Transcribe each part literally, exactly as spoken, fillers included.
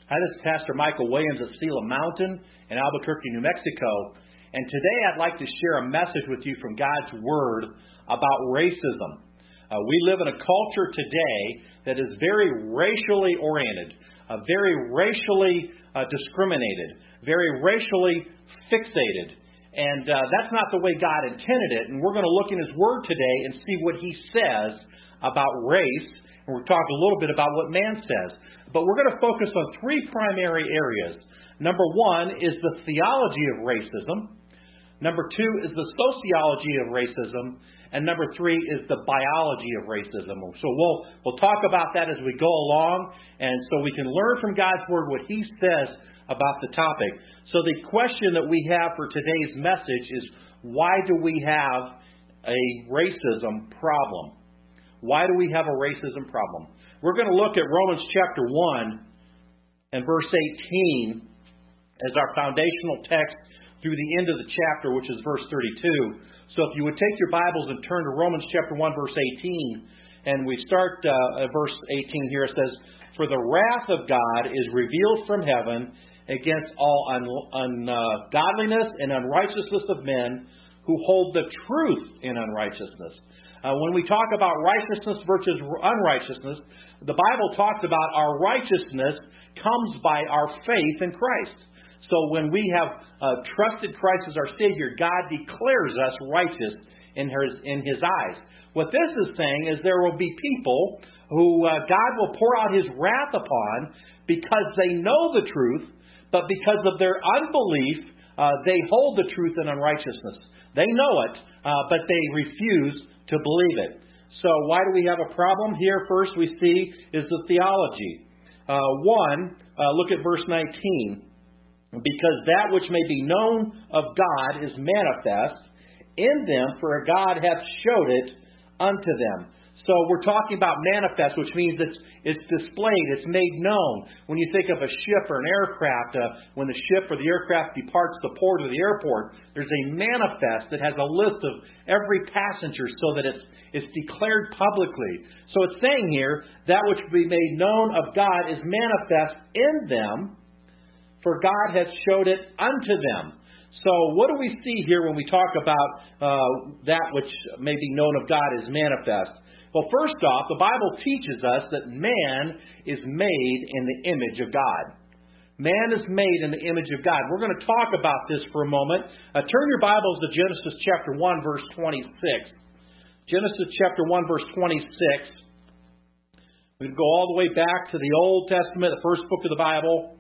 Hi, this is Pastor Michael Williams of Sela Mountain in Albuquerque, New Mexico. And today I'd like to share a message with you from God's Word about racism. Uh, we live in a culture today that is very racially oriented, uh, very racially uh, discriminated, very racially fixated. And uh, that's not the way God intended it. And we're going to look in His Word today and see what He says about race. And we'll talk a little bit about what man says. But we're going to focus on three primary areas. Number one is the theology of racism. Number two is the sociology of racism. And number three is the biology of racism. So we'll we'll talk about that as we go along, and so we can learn from God's Word what He says about the topic. So the question that we have for today's message is, why do we have a racism problem? Why do we have a racism problem? We're going to look at Romans chapter one and verse eighteen as our foundational text through the end of the chapter, which is verse thirty-two. So if you would take your Bibles and turn to Romans chapter one, verse eighteen, and we start uh, at verse eighteen here. It says, "For the wrath of God is revealed from heaven against all ungodliness un- uh, and unrighteousness of men who hold the truth in unrighteousness." Uh, when we talk about righteousness versus unrighteousness, the Bible talks about our righteousness comes by our faith in Christ. So when we have uh, trusted Christ as our Savior, God declares us righteous in His, in His eyes. What this is saying is there will be people who uh, God will pour out His wrath upon because they know the truth, but because of their unbelief, uh, they hold the truth in unrighteousness. They know it, uh, but they refuse to believe it. So why do we have a problem? Here first we see is the theology. Uh, one, uh, look at verse nineteen. "Because that which may be known of God is manifest in them, for God hath showed it unto them." So we're talking about manifest, which means it's, it's displayed, it's made known. When you think of a ship or an aircraft, uh, when the ship or the aircraft departs the port or the airport, there's a manifest that has a list of every passenger so that it's, it's declared publicly. So it's saying here, that which be made known of God is manifest in them, for God hath showed it unto them. So what do we see here when we talk about uh, that which may be known of God is manifest? Well, first off, the Bible teaches us that man is made in the image of God. Man is made in the image of God. We're going to talk about this for a moment. Uh, turn your Bibles to Genesis chapter one, verse twenty-six. Genesis chapter one, verse twenty-six. We can go all the way back to the Old Testament, the first book of the Bible.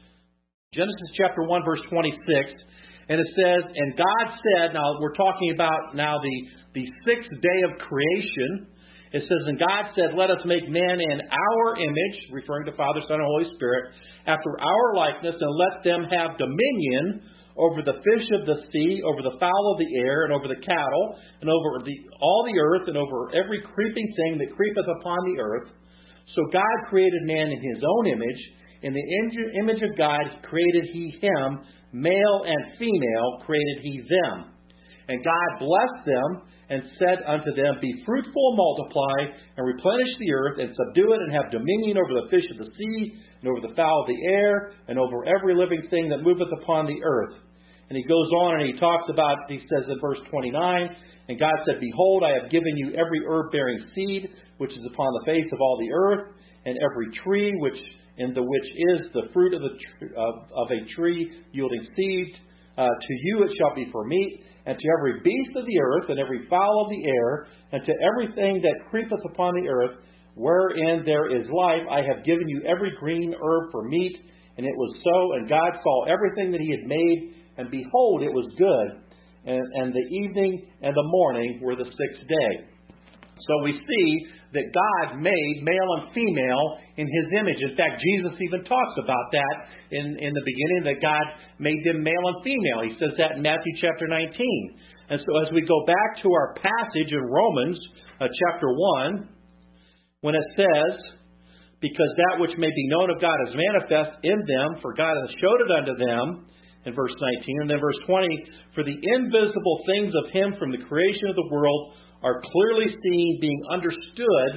Genesis chapter one, verse twenty-six. And it says, "And God said," now we're talking about now the, the sixth day of creation. It says, "And God said, Let us make man in our image," referring to Father, Son, and Holy Spirit, "after our likeness, and let them have dominion over the fish of the sea, over the fowl of the air, and over the cattle, and over the, all the earth, and over every creeping thing that creepeth upon the earth." So God created man in His own image. In the image of God created He him, male and female created He them. And God blessed them and said unto them, "Be fruitful and multiply, and replenish the earth, and subdue it, and have dominion over the fish of the sea, and over the fowl of the air, and over every living thing that moveth upon the earth." And he goes on and he talks about, he says in verse twenty-nine, "And God said, Behold, I have given you every herb-bearing seed, which is upon the face of all the earth, and every tree which in the which is the fruit of, the tr- of, of a tree yielding seed. Uh, to you it shall be for meat, and to every beast of the earth, and every fowl of the air, and to everything that creepeth upon the earth, wherein there is life, I have given you every green herb for meat." And it was so, and God saw everything that He had made, and behold, it was good. And, and the evening and the morning were the sixth day. So we see that God made male and female in His image. In fact, Jesus even talks about that in, in the beginning, that God made them male and female. He says that in Matthew chapter nineteen. And so as we go back to our passage in Romans uh, chapter one, when it says, "Because that which may be known of God is manifest in them, for God hath showed it unto them," in verse nineteen. And then verse twenty, "For the invisible things of Him from the creation of the world are clearly seen, being understood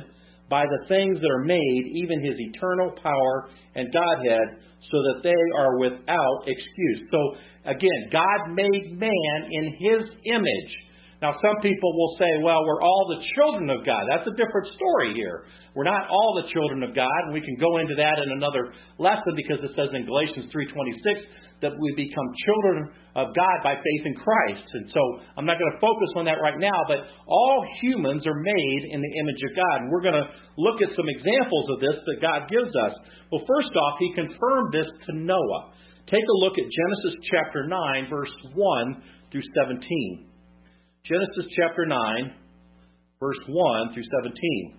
by the things that are made, even his eternal power and Godhead, so that they are without excuse. So, again, God made man in his image. Now, some people will say, well, we're all the children of God. That's a different story here. We're not all the children of God, and we can go into that in another lesson because it says in Galatians three twenty-six that we become children of God by faith in Christ. And so I'm not going to focus on that right now, but all humans are made in the image of God. And we're going to look at some examples of this that God gives us. Well, first off, he confirmed this to Noah. Take a look at Genesis chapter nine, verse one through seventeen. Genesis chapter nine, verse one through seventeen.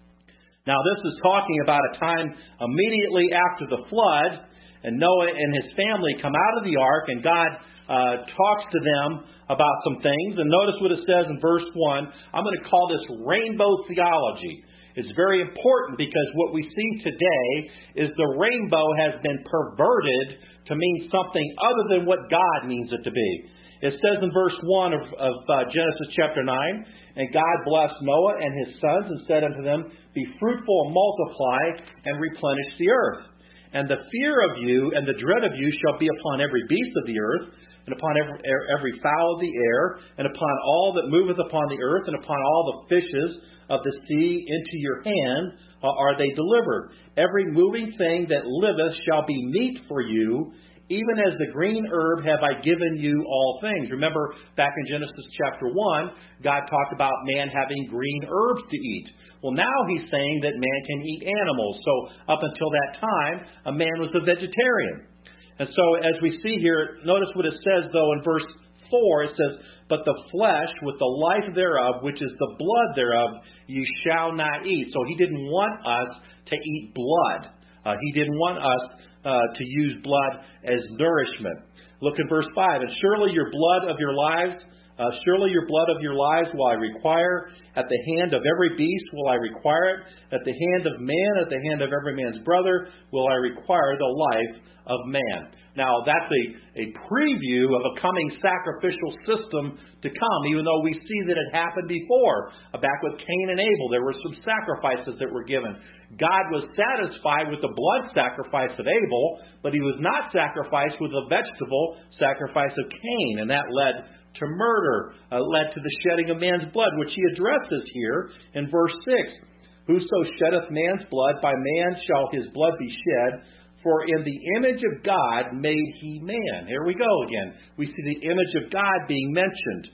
Now, this is talking about a time immediately after the flood, and Noah and his family come out of the ark, and God uh, talks to them about some things. And notice what it says in verse one. I'm going to call this rainbow theology. It's very important because what we see today is the rainbow has been perverted to mean something other than what God means it to be. It says in verse one of, of uh, Genesis chapter nine, and God blessed Noah and his sons and said unto them, be fruitful and multiply and replenish the earth. And the fear of you and the dread of you shall be upon every beast of the earth, and upon every, every fowl of the air, and upon all that moveth upon the earth, and upon all the fishes of the sea. Into your hand uh, are they delivered. Every moving thing that liveth shall be meat for you. Even as the green herb have I given you all things. Remember, back in Genesis chapter one, God talked about man having green herbs to eat. Well, now he's saying that man can eat animals. So up until that time, a man was a vegetarian. And so as we see here, notice what it says, though, in verse four. It says, but the flesh with the life thereof, which is the blood thereof, you shall not eat. So he didn't want us to eat blood. Uh, he didn't want us uh, to use blood as nourishment. Look in verse five. And surely your blood of your lives, uh, surely your blood of your lives will I require. At the hand of every beast will I require it. At the hand of man, at the hand of every man's brother, will I require the life of man. Now, that's a, a preview of a coming sacrificial system to come, even though we see that it happened before. Back with Cain and Abel, there were some sacrifices that were given. God was satisfied with the blood sacrifice of Abel, but he was not satisfied with the vegetable sacrifice of Cain, and that led to murder, uh, led to the shedding of man's blood, which he addresses here in verse six. Whoso sheddeth man's blood, by man shall his blood be shed. For in the image of God made he man. Here we go again. We see the image of God being mentioned.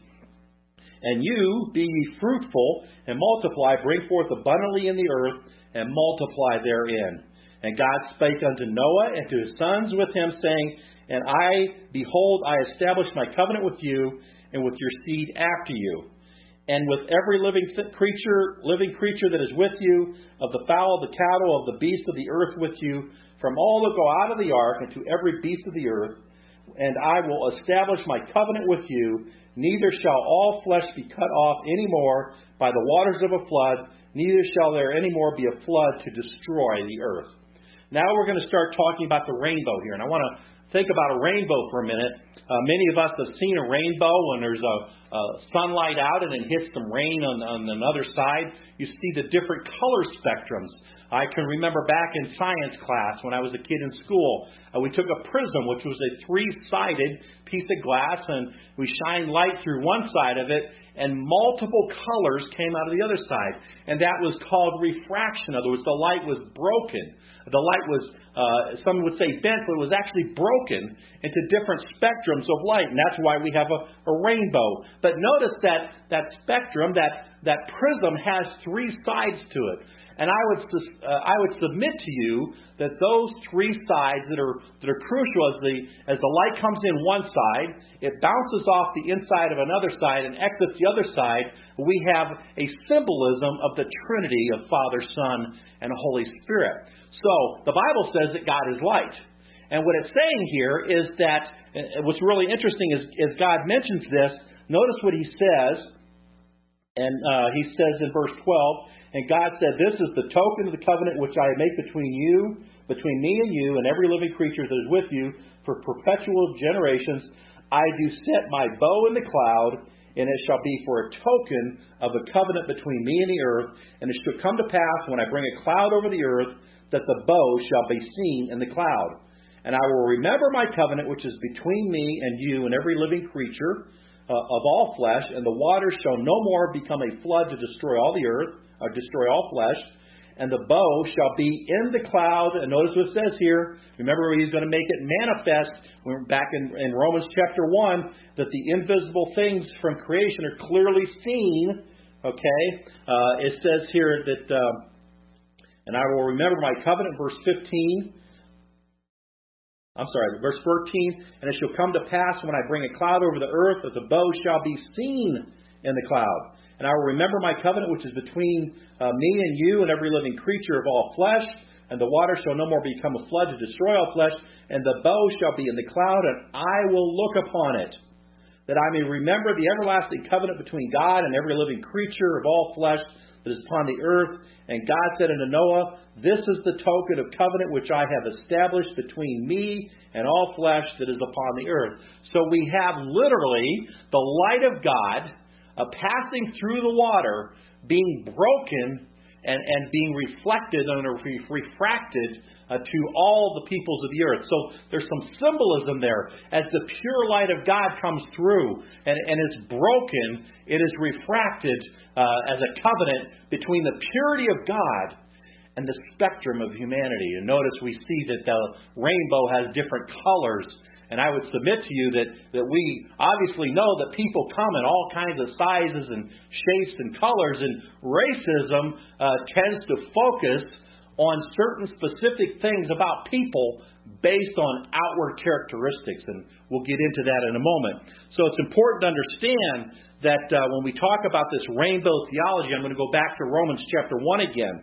And you, be ye fruitful, and multiply, bring forth abundantly in the earth, and multiply therein. And God spake unto Noah and to his sons with him, saying, And I, behold, I establish my covenant with you, and with your seed after you. And with every living creature, living creature that is with you, of the fowl, of the cattle, of the beasts of the earth with you, from all that go out of the ark, and to every beast of the earth. And I will establish my covenant with you. Neither shall all flesh be cut off any more by the waters of a flood, neither shall there any more be a flood to destroy the earth. Now we're going to start talking about the rainbow here. And I want to think about a rainbow for a minute. Uh, many of us have seen a rainbow when there's a, a sunlight out and it hits some rain on, on another side. You see the different color spectrums. I can remember back in science class when I was a kid in school, uh, we took a prism, which was a three-sided piece of glass, and we shined light through one side of it, and multiple colors came out of the other side. And that was called refraction. In other words, the light was broken. The light was, uh, some would say bent, but it was actually broken into different spectrums of light. And that's why we have a, a rainbow. But notice that that spectrum, that, that prism has three sides to it. And I would uh, I would submit to you that those three sides that are that are crucial as the as the light comes in one side, it bounces off the inside of another side and exits the other side. We have a symbolism of the Trinity of Father, Son, and Holy Spirit. So the Bible says that God is light, and what it's saying here is that what's really interesting is, is God mentions this. Notice what He says, and uh, He says in verse twelve. And God said, This is the token of the covenant which I make between you, between me and you, and every living creature that is with you, for perpetual generations. I do set my bow in the cloud, and it shall be for a token of the covenant between me and the earth. And it shall come to pass, when I bring a cloud over the earth, that the bow shall be seen in the cloud. And I will remember my covenant which is between me and you and every living creature uh, of all flesh, and the waters shall no more become a flood to destroy all the earth, or destroy all flesh. And the bow shall be in the cloud. And notice what it says here. Remember, he's going to make it manifest. We're back in, in Romans chapter one, that the invisible things from creation are clearly seen. Okay? Uh, it says here that, uh, and I will remember my covenant, verse fifteen. I'm sorry, verse fourteen. And it shall come to pass when I bring a cloud over the earth, that the bow shall be seen in the cloud. And I will remember my covenant which is between uh, me and you and every living creature of all flesh. And the water shall no more become a flood to destroy all flesh. And the bow shall be in the cloud, and I will look upon it, that I may remember the everlasting covenant between God and every living creature of all flesh that is upon the earth. And God said unto Noah, this is the token of covenant which I have established between me and all flesh that is upon the earth. So we have literally the light of God Uh, passing through the water, being broken and, and being reflected and re- refracted uh, to all the peoples of the earth. So there's some symbolism there. As the pure light of God comes through and, and is broken, it is refracted uh, as a covenant between the purity of God and the spectrum of humanity. And notice we see that the rainbow has different colors. And I would submit to you that, that we obviously know that people come in all kinds of sizes and shapes and colors, and racism uh, tends to focus on certain specific things about people based on outward characteristics, and we'll get into that in a moment. So it's important to understand that uh, when we talk about this rainbow theology, I'm going to go back to Romans chapter one again,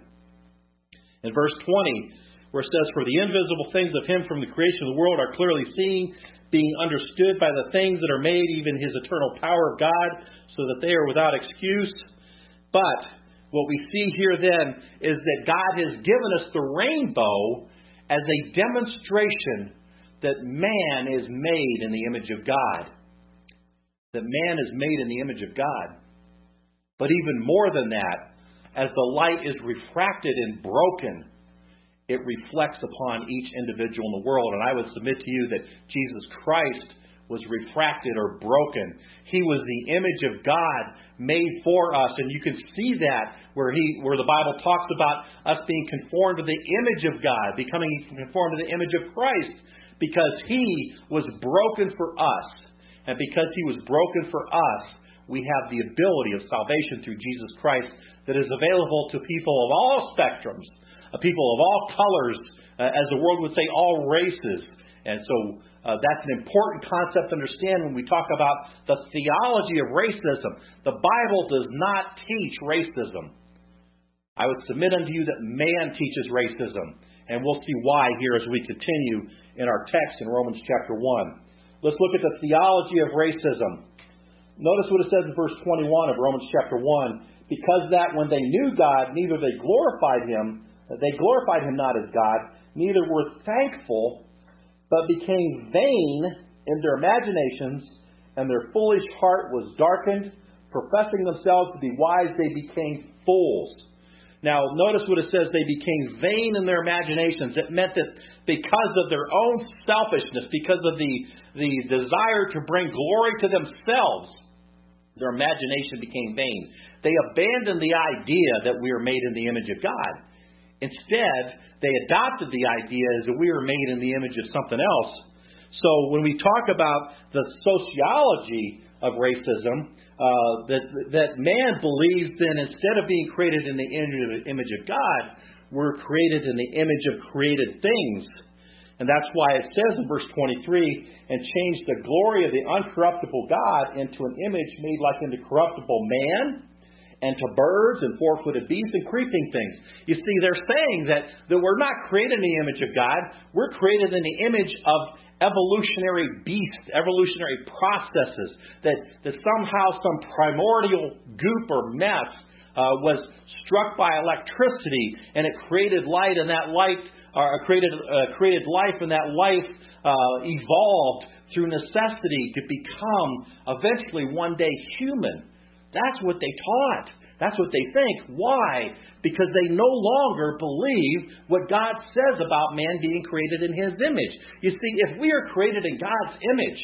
in verse twenty. Where it says, for the invisible things of him from the creation of the world are clearly seen, being understood by the things that are made, even his eternal power of God, so that they are without excuse. But what we see here then is that God has given us the rainbow as a demonstration that man is made in the image of God. That man is made in the image of God. But even more than that, as the light is refracted and broken, it reflects upon each individual in the world. And I would submit to you that Jesus Christ was refracted or broken. He was the image of God made for us. And you can see that where he, where the Bible talks about us being conformed to the image of God, becoming conformed to the image of Christ, because he was broken for us. And because he was broken for us, we have the ability of salvation through Jesus Christ that is available to people of all spectrums, people of all colors, uh, as the world would say, all races. And so uh, that's an important concept to understand when we talk about the theology of racism. The Bible does not teach racism. I would submit unto you that man teaches racism. And we'll see why here as we continue in our text in Romans chapter one. Let's look at the theology of racism. Notice what it says in verse twenty-one of Romans chapter one. Because that when they knew God, neither they glorified him, They glorified him not as God, neither were thankful, but became vain in their imaginations, and their foolish heart was darkened. Professing themselves to be wise, they became fools. Now, notice what it says, they became vain in their imaginations. It meant that because of their own selfishness, because of the, the desire to bring glory to themselves, their imagination became vain. They abandoned the idea that we are made in the image of God. Instead, they adopted the idea as that we were made in the image of something else. So when we talk about the sociology of racism, uh, that that man believes then instead of being created in the image of God, we're created in the image of created things. And that's why it says in verse twenty-three, and changed the glory of the uncorruptible God into an image made like unto corruptible man, and to birds and four-footed beasts and creeping things. You see, they're saying that, that we're not created in the image of God. We're created in the image of evolutionary beasts, evolutionary processes, that, that somehow some primordial goop or mess uh, was struck by electricity, and it created light, and that light uh, created, uh, created life, and that life uh, evolved through necessity to become eventually one day human. That's what they taught. That's what they think. Why? Because they no longer believe what God says about man being created in His image. You see, if we are created in God's image,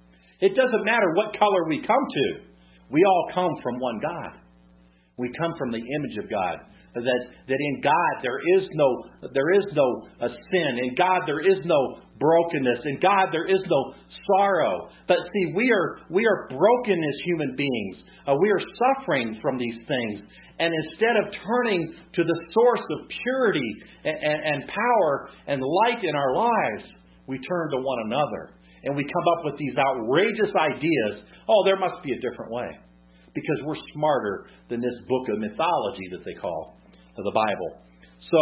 it doesn't matter what color we come to. We all come from one God. We come from the image of God. That, that in God there is no there is no uh, sin. In God there is no brokenness. In God there is no sorrow. But see, we are we are broken as human beings. Uh, we are suffering from these things. And instead of turning to the source of purity and, and, and power and light in our lives, we turn to one another. And we come up with these outrageous ideas. Oh, there must be a different way. Because we're smarter than this book of mythology that they call the Bible. So,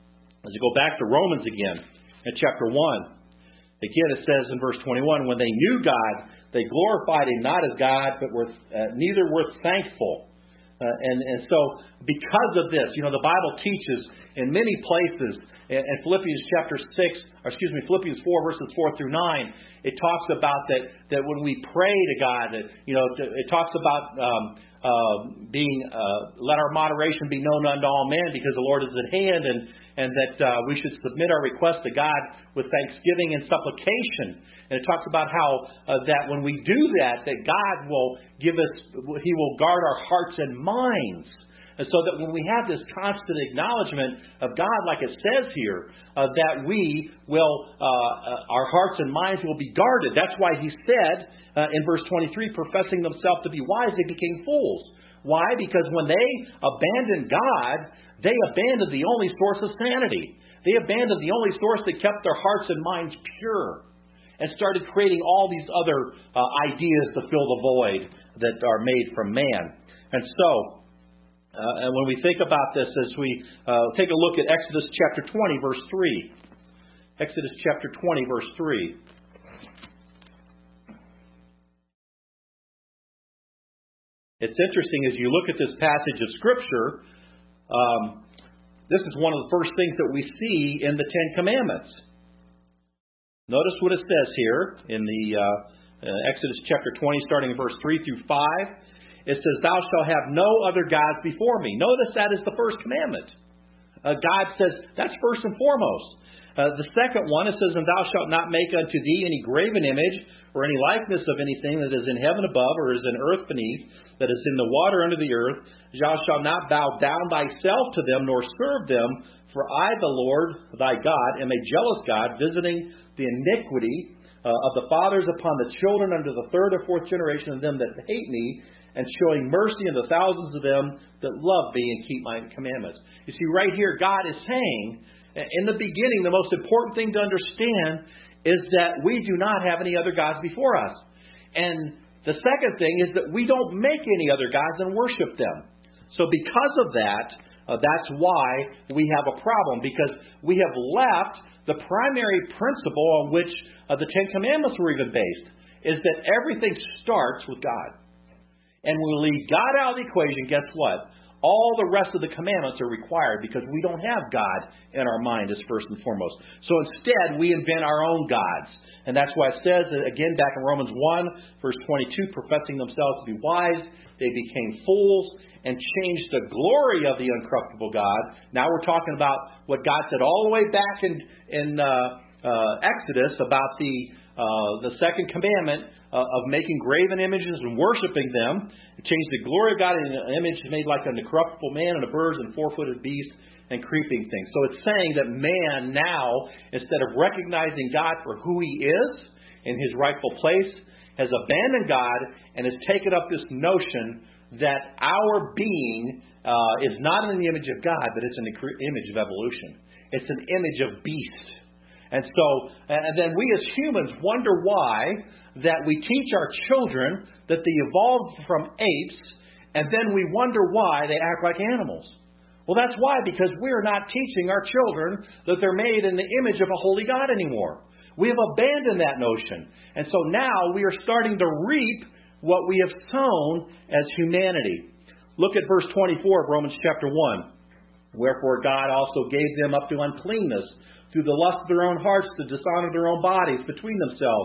as you go back to Romans again, in chapter one, again it says in verse twenty-one, when they knew God, they glorified Him not as God, but were uh, neither were thankful. Uh, and, and so, because of this, you know, the Bible teaches in many places, in, in Philippians chapter six, or excuse me, Philippians four, verses four through nine, it talks about that, that when we pray to God, that, you know, it talks about um, uh, being, uh, let our moderation be known unto all men because the Lord is at hand, and, and that uh, we should submit our requests to God with thanksgiving and supplication. And it talks about how uh, that when we do that, that God will give us, He will guard our hearts and minds. And so that when we have this constant acknowledgement of God, like it says here, uh, that we will, uh, uh, our hearts and minds will be guarded. That's why He said uh, in verse twenty-three, professing themselves to be wise, they became fools. Why? Because when they abandoned God, they abandoned the only source of sanity. They abandoned the only source that kept their hearts and minds pure, and started creating all these other uh, ideas to fill the void that are made from man. And so, uh, and when we think about this, as we uh, take a look at Exodus chapter twenty, verse three. Exodus chapter twenty, verse three. It's interesting as you look at this passage of Scripture, um, this is one of the first things that we see in the Ten Commandments. Notice what it says here in the uh, uh, Exodus chapter twenty, starting in verse three through five. It says, thou shalt have no other gods before me. Notice that is the first commandment. Uh, God says that's first and foremost. Uh, the second one, it says, and thou shalt not make unto thee any graven image or any likeness of anything that is in heaven above or is in earth beneath, that is in the water under the earth. Thou shalt not bow down thyself to them nor serve them, for I, the Lord thy God, am a jealous God, visiting the iniquity uh, of the fathers upon the children unto the third or fourth generation of them that hate me, and showing mercy unto thousands of them that love me and keep my commandments. You see, right here, God is saying, in the beginning, the most important thing to understand is that we do not have any other gods before us. And the second thing is that we don't make any other gods and worship them. So because of that, uh, that's why we have a problem, because we have left the primary principle on which uh, the Ten Commandments were even based, is that everything starts with God. And when we leave God out of the equation, guess what? All the rest of the commandments are required because we don't have God in our mind as first and foremost. So instead, we invent our own gods. And that's why it says, again, back in Romans one, verse twenty-two, professing themselves to be wise, they became fools and changed the glory of the uncorruptible God. Now we're talking about what God said all the way back in, in uh, uh, Exodus about the, uh, the second commandment, Uh, of making graven images and worshiping them. It changed the glory of God in an image made like a corruptible man and a bird and four-footed beast and creeping things. So it's saying that man now, instead of recognizing God for who He is in His rightful place, has abandoned God and has taken up this notion that our being uh, is not in the image of God, but it's an image of evolution. It's an image of beast. And so, and then we as humans wonder why that we teach our children that they evolved from apes, and then we wonder why they act like animals. Well, that's why, because we're not teaching our children that they're made in the image of a holy God anymore. We have abandoned that notion. And so now we are starting to reap what we have sown as humanity. Look at verse twenty-four of Romans chapter one. Wherefore God also gave them up to uncleanness through the lust of their own hearts to dishonor their own bodies between themselves,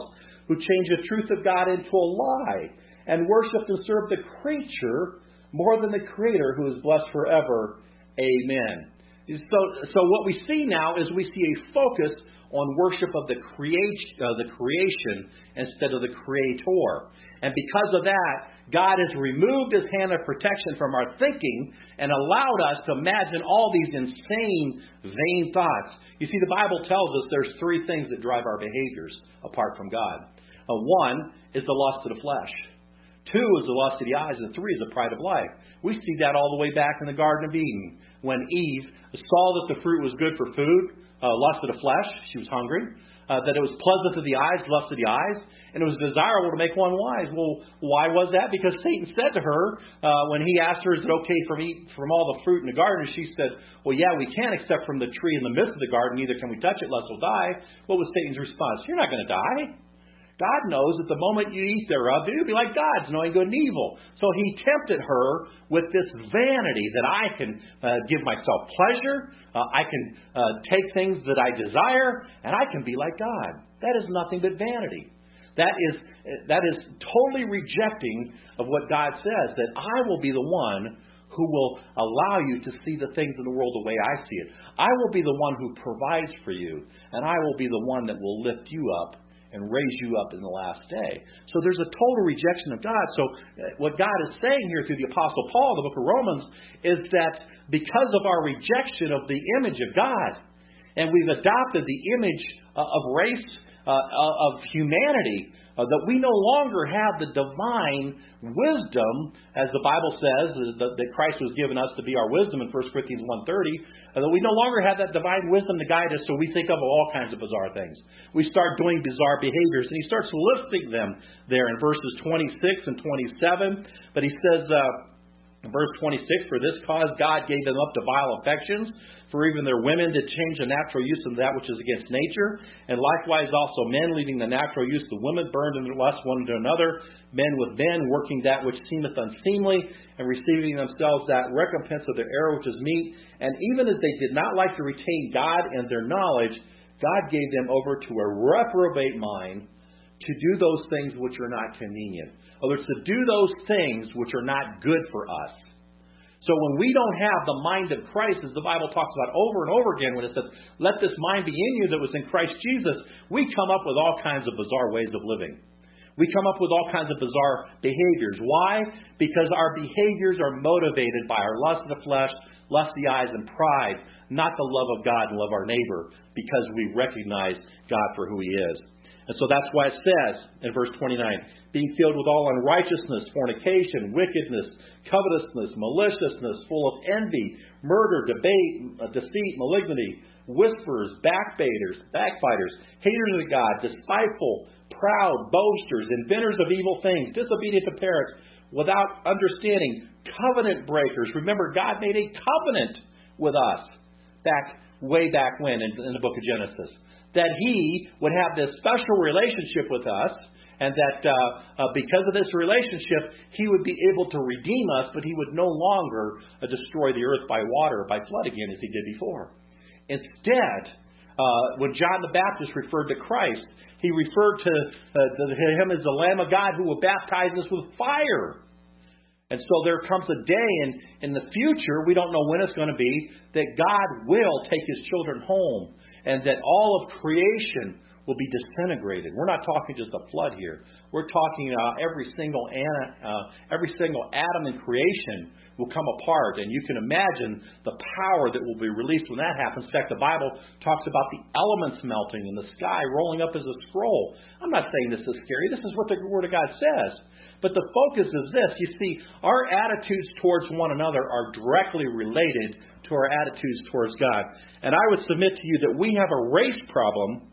who change the truth of God into a lie and worship and serve the creature more than the Creator, who is blessed forever. Amen. So, so what we see now is we see a focus on worship of the creation, uh, the creation instead of the Creator. And because of that, God has removed His hand of protection from our thinking and allowed us to imagine all these insane, vain thoughts. You see, the Bible tells us there's three things that drive our behaviors apart from God. Uh, one is the lust of the flesh. Two is the lust of the eyes. And three is the pride of life. We see that all the way back in the Garden of Eden when Eve saw that the fruit was good for food, uh, lust of the flesh, she was hungry, uh, that it was pleasant to the eyes, lust of the eyes, and it was desirable to make one wise. Well, why was that? Because Satan said to her, uh, when he asked her, is it okay from eat from all the fruit in the garden? She said, well, yeah, we can, except from the tree in the midst of the garden. Neither can we touch it, lest we'll die. What was Satan's response? You're not going to die. God knows that the moment you eat thereof, you'll be like gods, knowing good and evil. So he tempted her with this vanity that I can uh, give myself pleasure, uh, I can uh, take things that I desire, and I can be like God. That is nothing but vanity. That is that is totally rejecting of what God says, that I will be the one who will allow you to see the things in the world the way I see it. I will be the one who provides for you, and I will be the one that will lift you up and raise you up in the last day. So there's a total rejection of God. So what God is saying here through the Apostle Paul in the book of Romans is that because of our rejection of the image of God, and we've adopted the image uh, of race, uh, of humanity, uh, that we no longer have the divine wisdom, as the Bible says, that, that Christ was given us to be our wisdom in First Corinthians one thirty, uh, that we no longer have that divine wisdom to guide us, so we think of all kinds of bizarre things. We start doing bizarre behaviors, and he starts listing them there in verses twenty-six and twenty-seven. But he says, uh, in verse twenty-six, for this cause God gave them up to vile affections, for even their women did change the natural use of that which is against nature, and likewise also men, leaving the natural use of the women, burned in their lust one to another, men with men, working that which seemeth unseemly, and receiving themselves that recompense of their error which is meet. And even as they did not like to retain God and their knowledge, God gave them over to a reprobate mind to do those things which are not convenient. In other words, to do those things which are not good for us. So when we don't have the mind of Christ, as the Bible talks about over and over again, when it says, let this mind be in you that was in Christ Jesus, we come up with all kinds of bizarre ways of living. We come up with all kinds of bizarre behaviors. Why? Because our behaviors are motivated by our lust of the flesh, lust of the eyes, and pride, not the love of God and love our neighbor, because we recognize God for who He is. And so that's why it says in verse twenty-nine, being filled with all unrighteousness, fornication, wickedness, covetousness, maliciousness, full of envy, murder, debate, deceit, malignity, whisperers, backbaters, backbiters, haters of God, despiteful, proud, boasters, inventors of evil things, disobedient to parents, without understanding, covenant breakers. Remember, God made a covenant with us back way back when in, in the book of Genesis, that He would have this special relationship with us, and that uh, uh, because of this relationship, He would be able to redeem us, but He would no longer uh, destroy the earth by water or by flood again as He did before. Instead, uh, when John the Baptist referred to Christ, he referred to, uh, to Him as the Lamb of God who will baptize us with fire. And so there comes a day in, in the future, we don't know when it's going to be, that God will take His children home, and that all of creation will be disintegrated. We're not talking just a flood here. We're talking uh, every single uh, every single atom in creation will come apart, and you can imagine the power that will be released when that happens. In fact, the Bible talks about the elements melting and the sky rolling up as a scroll. I'm not saying this is scary. This is what the Word of God says. But the focus is this. You see, our attitudes towards one another are directly related to our attitudes towards God. And I would submit to you that we have a race problem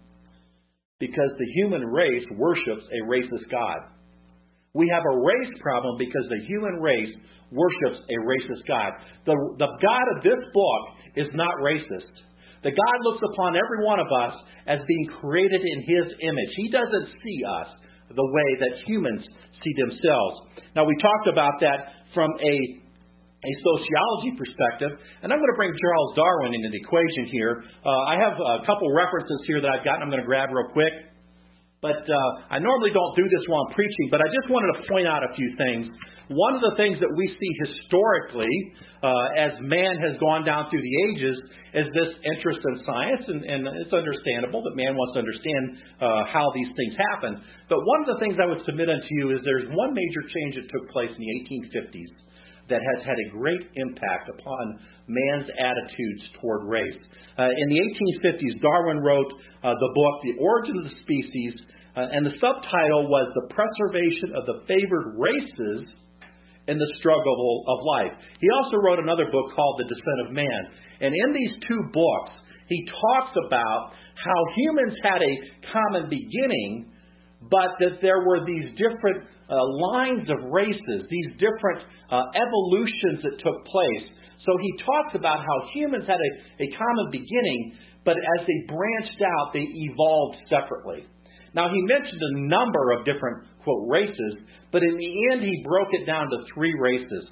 because the human race worships a racist God. We have a race problem because the human race worships a racist God. The, the God of this book is not racist. The God looks upon every one of us as being created in His image. He doesn't see us the way that humans see themselves. Now, we talked about that from a a sociology perspective, and I'm going to bring Charles Darwin into the equation here. Uh, I have a couple references here that I've gotten I'm going to grab real quick. But uh, I normally don't do this while I'm preaching, but I just wanted to point out a few things. One of the things that we see historically uh, as man has gone down through the ages is this interest in science, and, and it's understandable that man wants to understand uh, how these things happen. But one of the things I would submit unto you is there's one major change that took place in the eighteen fifties that has had a great impact upon man's attitudes toward race. Uh, in the eighteen fifties, Darwin wrote uh, the book, The Origin of the Species, uh, and the subtitle was The Preservation of the Favored Races in the Struggle of Life. He also wrote another book called The Descent of Man. And in these two books, he talks about how humans had a common beginning, but that there were these different uh, lines of races, these different uh, evolutions that took place. So he talks about how humans had a, a common beginning, but as they branched out, they evolved separately. Now, he mentioned a number of different, quote, races, but in the end, he broke it down to three races.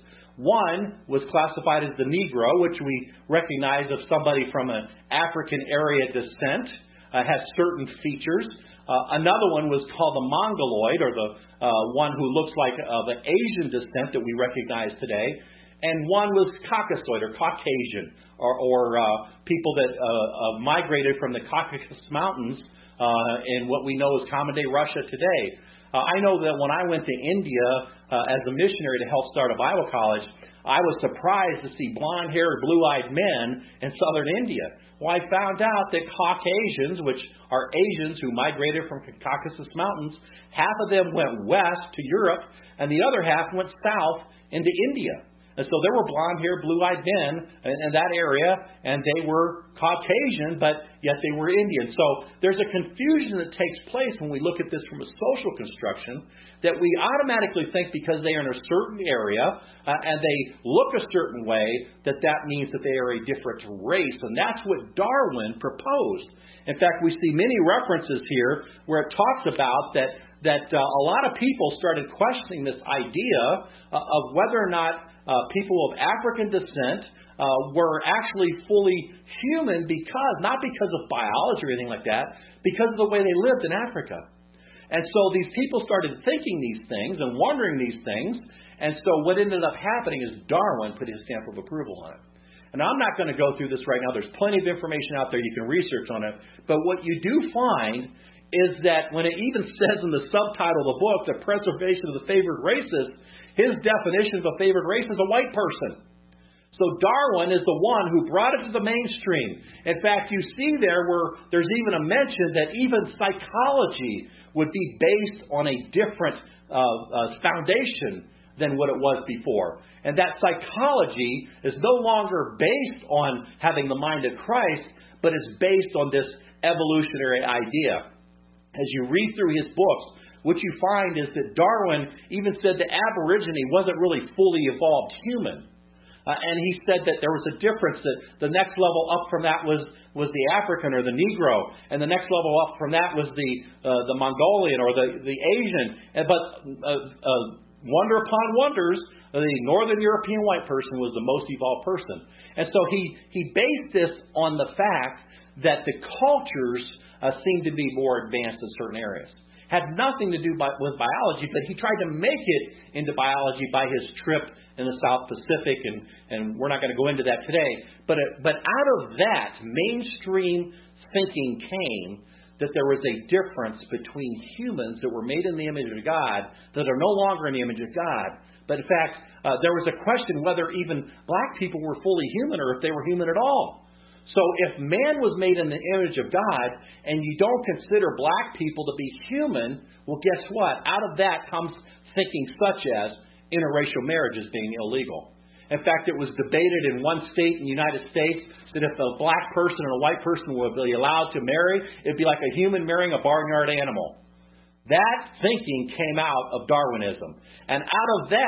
One was classified as the Negro, which we recognize of somebody from an African area descent, uh, has certain features. Uh, another one was called the Mongoloid, or the uh, one who looks like uh, the Asian descent that we recognize today. And one was Caucasoid, or Caucasian, or, or uh, people that uh, uh, migrated from the Caucasus Mountains uh, in what we know as common-day Russia today. Uh, I know that when I went to India uh, as a missionary to help start a Bible college, I was surprised to see blonde-haired, blue-eyed men in southern India. Well, I found out that Caucasians, which are Asians who migrated from Caucasus Mountains, half of them went west to Europe, and the other half went south into India. And so there were blonde-haired, blue-eyed men in, in that area, and they were Caucasian, but yet they were Indian. So there's a confusion that takes place when we look at this from a social construction, that we automatically think because they are in a certain area uh, and they look a certain way, that that means that they are a different race. And that's what Darwin proposed. In fact, we see many references here where it talks about that, that uh, a lot of people started questioning this idea uh, of whether or not Uh, people of African descent uh, were actually fully human because, not because of biology or anything like that, because of the way they lived in Africa. And so these people started thinking these things and wondering these things. And so what ended up happening is Darwin put his stamp of approval on it. And I'm not going to go through this right now. There's plenty of information out there. You can research on it. But what you do find is that when it even says in the subtitle of the book, The Preservation of the Favored Races, his definition of a favored race is a white person. So Darwin is the one who brought it to the mainstream. In fact, you see there where there's even a mention that even psychology would be based on a different uh, uh, foundation than what it was before. And that psychology is no longer based on having the mind of Christ, but is based on this evolutionary idea. As you read through his books, what you find is that Darwin even said the Aborigine wasn't really fully evolved human. Uh, and he said that there was a difference, that the next level up from that was, was the African or the Negro, and the next level up from that was the uh, the Mongolian or the, the Asian. And, but uh, uh, wonder upon wonders, the Northern European white person was the most evolved person. And so he, he based this on the fact that the cultures uh, seemed to be more advanced in certain areas. Had nothing to do by, with biology, but he tried to make it into biology by his trip in the South Pacific, and, and we're not going to go into that today. But, it, but out of that, mainstream thinking came that there was a difference between humans that were made in the image of God that are no longer in the image of God. But in fact, uh, there was a question whether even black people were fully human or if they were human at all. So if man was made in the image of God and you don't consider black people to be human, well, guess what? Out of that comes thinking such as interracial marriages being illegal. In fact, it was debated in one state in the United States that if a black person and a white person would be allowed to marry, it'd be like a human marrying a barnyard animal. That thinking came out of Darwinism. And out of that,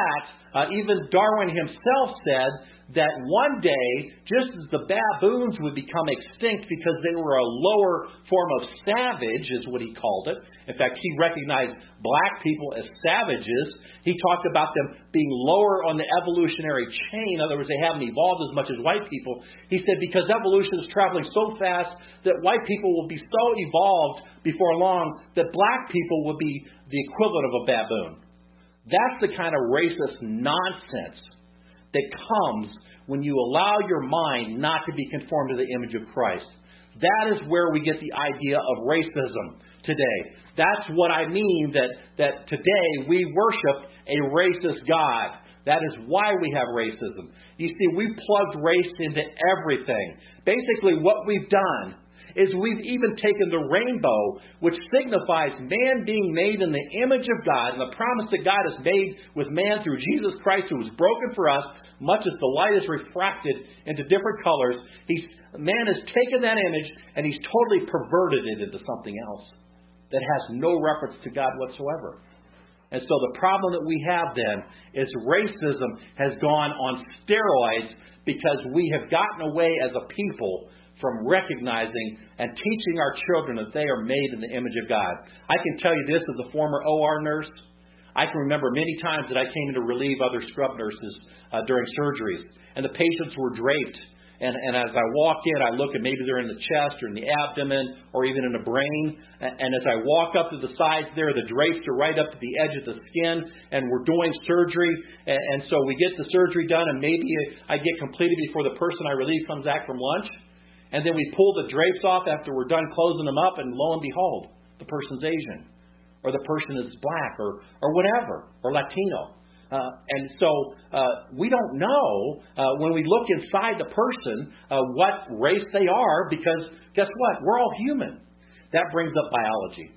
Uh, even Darwin himself said that one day, just as the baboons would become extinct because they were a lower form of savage, is what he called it. In fact, he recognized black people as savages. He talked about them being lower on the evolutionary chain. In other words, they haven't evolved as much as white people. He said because evolution is traveling so fast that white people will be so evolved before long that black people will be the equivalent of a baboon. That's the kind of racist nonsense that comes when you allow your mind not to be conformed to the image of Christ. That is where we get the idea of racism today. That's what I mean that, that today we worship a racist God. That is why we have racism. You see, we've plugged race into everything. Basically, what we've done is we've even taken the rainbow, which signifies man being made in the image of God, and the promise that God has made with man through Jesus Christ, who was broken for us, much as the light is refracted into different colors. He's, man has taken that image, and he's totally perverted it into something else that has no reference to God whatsoever. And so the problem that we have then is racism has gone on steroids because we have gotten away as a people from recognizing and teaching our children that they are made in the image of God. I can tell you this as a former O R nurse. I can remember many times that I came in to relieve other scrub nurses uh, during surgeries, and the patients were draped. And, and as I walk in, I look and maybe they're in the chest or in the abdomen or even in the brain. And, and as I walk up to the sides there, the drapes are right up to the edge of the skin, and we're doing surgery. And, and so we get the surgery done, and maybe I get completed before the person I relieve comes back from lunch. And then we pull the drapes off after we're done closing them up, and lo and behold, the person's Asian, or the person is black, or, or whatever, or Latino. Uh, and so uh, we don't know uh, when we look inside the person uh, what race they are, because guess what? We're all human. That brings up biology.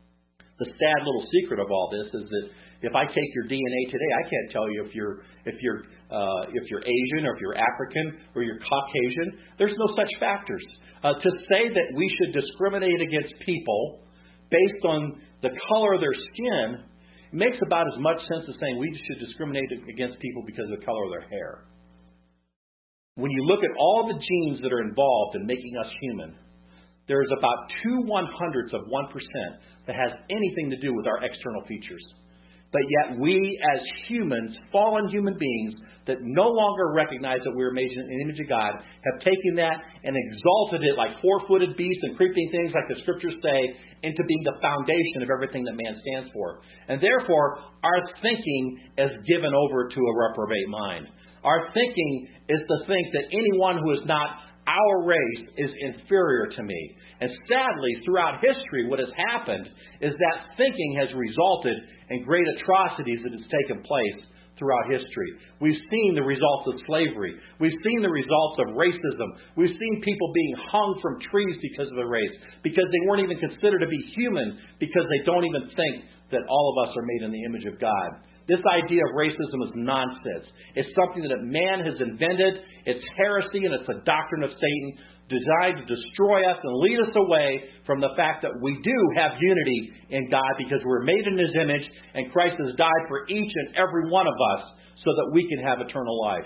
The sad little secret of all this is that if I take your D N A today, I can't tell you if you're if you're uh, if you're Asian or if you're African or you're Caucasian. There's no such factors. Uh, to say that we should discriminate against people based on the color of their skin makes about as much sense as saying we should discriminate against people because of the color of their hair. When you look at all the genes that are involved in making us human, there's about two one hundredths of one percent that has anything to do with our external features. But yet we as humans, fallen human beings, that no longer recognize that we are made in the image of God, have taken that and exalted it like four-footed beasts and creeping things, like the scriptures say, into being the foundation of everything that man stands for. And therefore, our thinking is given over to a reprobate mind. Our thinking is to think that anyone who is not our race is inferior to me. And sadly, throughout history, what has happened is that thinking has resulted in great atrocities that has taken place throughout history. We've seen the results of slavery. We've seen the results of racism. We've seen people being hung from trees because of their race, because they weren't even considered to be human, because they don't even think that all of us are made in the image of God. This idea of racism is nonsense. It's something that man has invented. It's heresy, and it's a doctrine of Satan designed to destroy us and lead us away from the fact that we do have unity in God because we're made in His image, and Christ has died for each and every one of us so that we can have eternal life.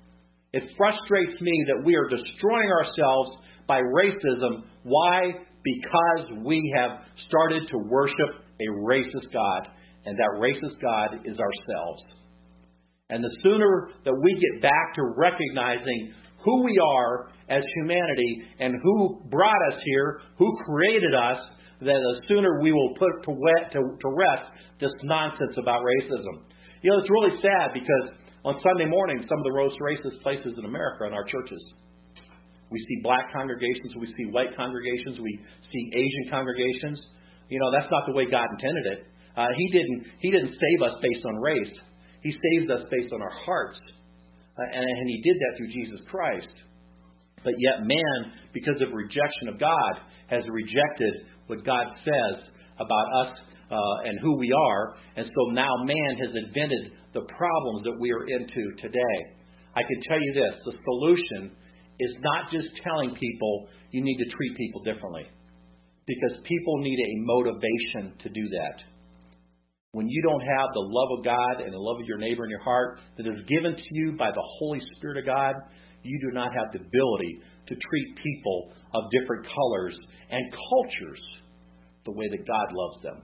It frustrates me that we are destroying ourselves by racism. Why? Because we have started to worship a racist God. And that racist God is ourselves. And the sooner that we get back to recognizing who we are as humanity and who brought us here, who created us, then the sooner we will put to, wet, to, to rest this nonsense about racism. You know, it's really sad because on Sunday morning, some of the most racist places in America are in our churches. We see black congregations, we see white congregations, we see Asian congregations. You know, that's not the way God intended it. Uh, he didn't He didn't save us based on race. He saved us based on our hearts. Uh, and, and He did that through Jesus Christ. But yet man, because of rejection of God, has rejected what God says about us uh, and who we are. And so now man has invented the problems that we are into today. I can tell you this, the solution is not just telling people you need to treat people differently. Because people need a motivation to do that. when you don't have the love of God and the love of your neighbor in your heart that is given to you by the Holy Spirit of God, you do not have the ability to treat people of different colors and cultures the way that God loves them.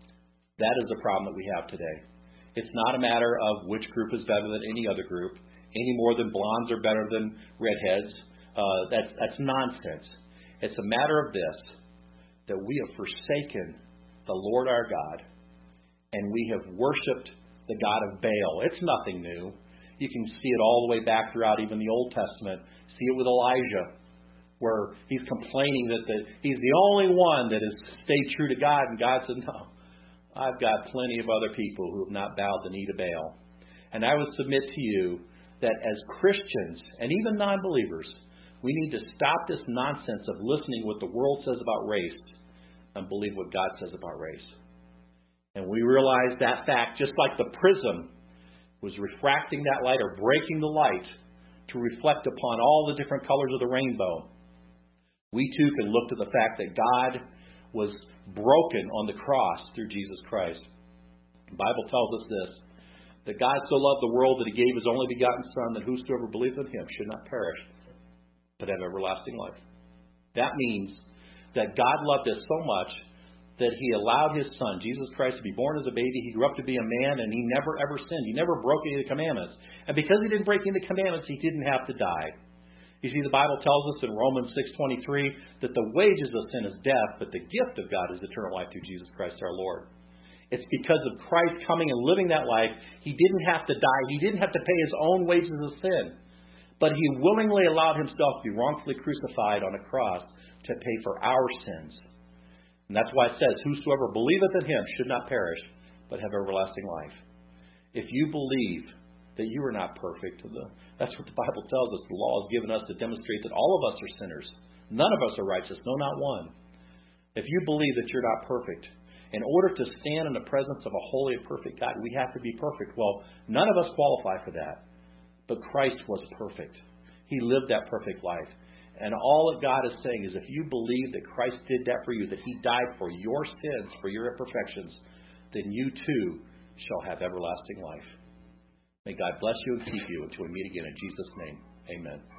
That is the problem that we have today. It's not a matter of which group is better than any other group, any more than blondes are better than redheads. Uh, that's, that's nonsense. It's a matter of this, that we have forsaken the Lord our God, and we have worshipped the god of Baal. It's nothing new. You can see it all the way back throughout even the Old Testament. See it with Elijah, where he's complaining that the, he's the only one that has stayed true to God, and God said, no, I've got plenty of other people who have not bowed the knee to Baal. And I would submit to you that as Christians, and even non-believers, we need to stop this nonsense of listening what the world says about race and believe what God says about race. And we realize that fact, just like the prism was refracting that light or breaking the light to reflect upon all the different colors of the rainbow, we too can look to the fact that God was broken on the cross through Jesus Christ. The Bible tells us this, that God so loved the world that He gave His only begotten Son, that whosoever believeth in Him should not perish, but have everlasting life. That means that God loved us so much that He allowed His Son, Jesus Christ, to be born as a baby. He grew up to be a man, and He never ever sinned. He never broke any of the commandments. And because He didn't break any of the commandments, He didn't have to die. You see, the Bible tells us in Romans six twenty-three that the wages of sin is death, but the gift of God is eternal life through Jesus Christ our Lord. It's because of Christ coming and living that life, He didn't have to die. He didn't have to pay His own wages of sin. But He willingly allowed Himself to be wrongfully crucified on a cross to pay for our sins. And that's why it says, whosoever believeth in Him should not perish, but have everlasting life. If you believe that you are not perfect, that's what the Bible tells us. The law is given us to demonstrate that all of us are sinners. None of us are righteous, no, not one. If you believe that you're not perfect, in order to stand in the presence of a holy and perfect God, we have to be perfect. Well, none of us qualify for that. But Christ was perfect. He lived that perfect life. And all that God is saying is if you believe that Christ did that for you, that He died for your sins, for your imperfections, then you too shall have everlasting life. May God bless you and keep you until we meet again in Jesus' name. Amen.